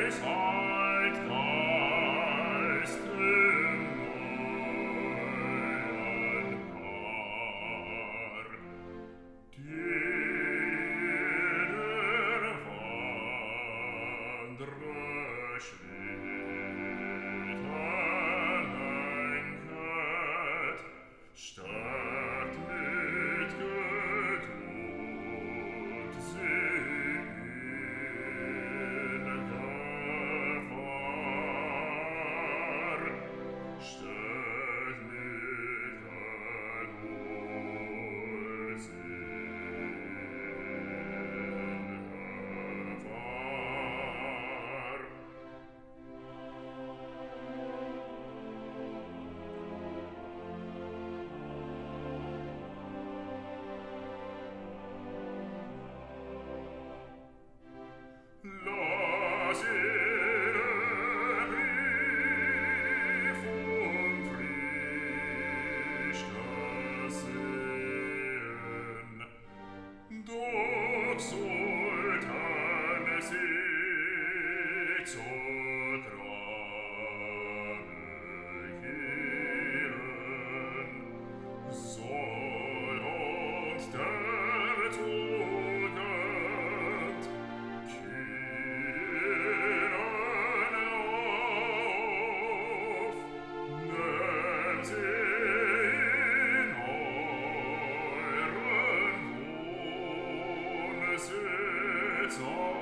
Zeitgeist im neuen Haar, der Wanderer Schritte lenket, statt mit Geduld sie in Gefahr, statt mit Geduld sie in Gefahr. Lass ihren Brief unfrisch sehen, doch sollten sie zur Grabe kehren, soll uns der Tugend kehren auf, wenn sie in euren Wohnsitz